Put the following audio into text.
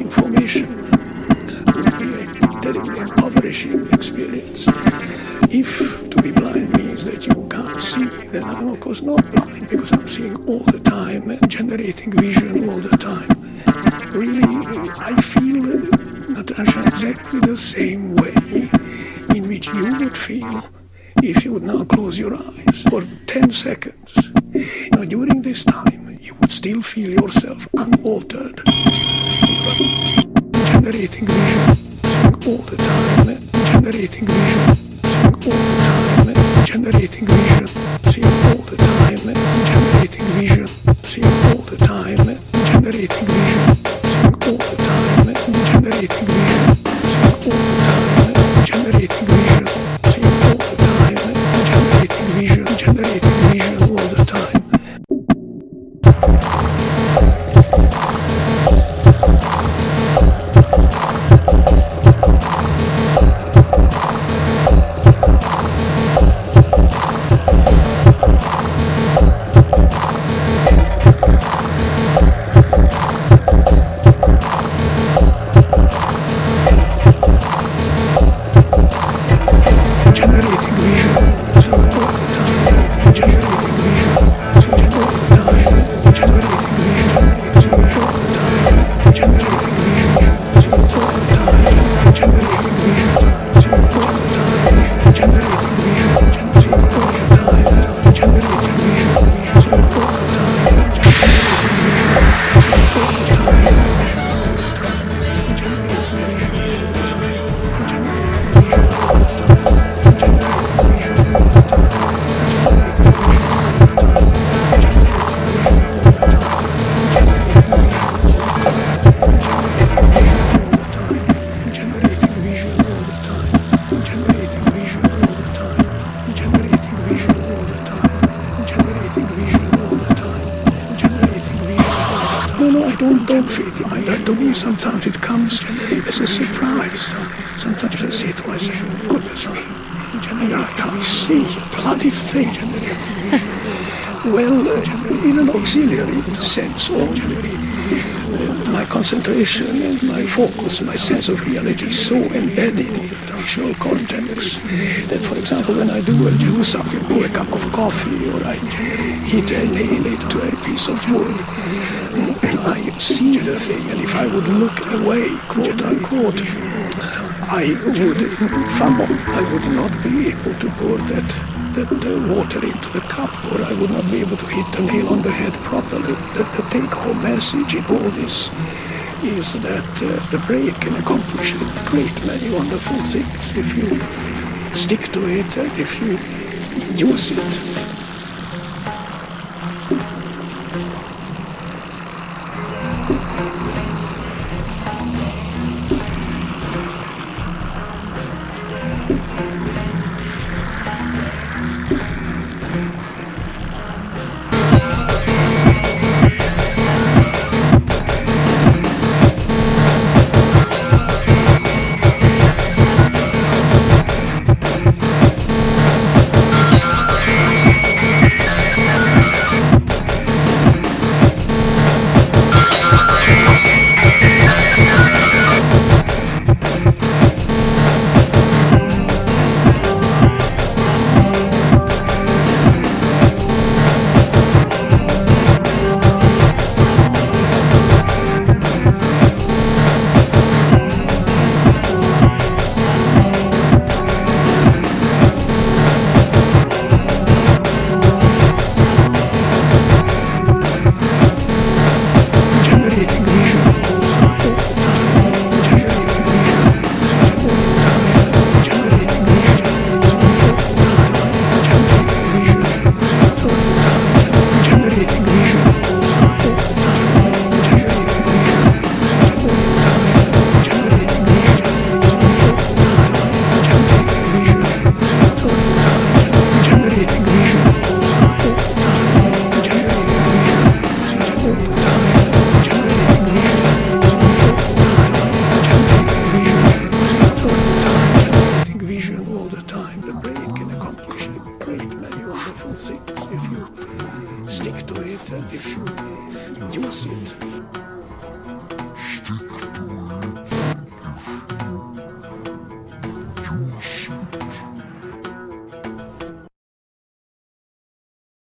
information would be a terribly impoverishing experience. If to be blind means that you can't see, then I'm of course not blind, because I'm seeing all the time and generating vision all the time. Really, I feel, Natasha, exactly the same way in which you would feel if you would now close your eyes for 10 seconds. Now, during this time, you would still feel yourself unaltered, generating vision, seeing all the time, generating vision, seeing all the time, generating vision, seeing all the time, generating vision, seeing all the time, generating vision, seeing all the time, generating vision, seeing all the time, generating vision, seeing all the time, generating vision, generating vision all the time. Don't feel it like that. To me, sometimes it comes as a surprise. Sometimes I say to myself, goodness me, I can't see a bloody thing. Well, in an auxiliary sense, or my concentration and my focus, my sense of reality is so embedded in the visual cortex that, for example, when I do something, pour a cup of coffee, or I hit a nail into a piece of wood, I see the thing, and if I would look away, quote unquote, I would fumble. I would not be able to pour that water into the cup, or I would not be able to hit the nail on the head properly. The take-home message in all this is that the brain can accomplish a great many wonderful things if you stick to it and if you use it. If you stick to it and if you use it.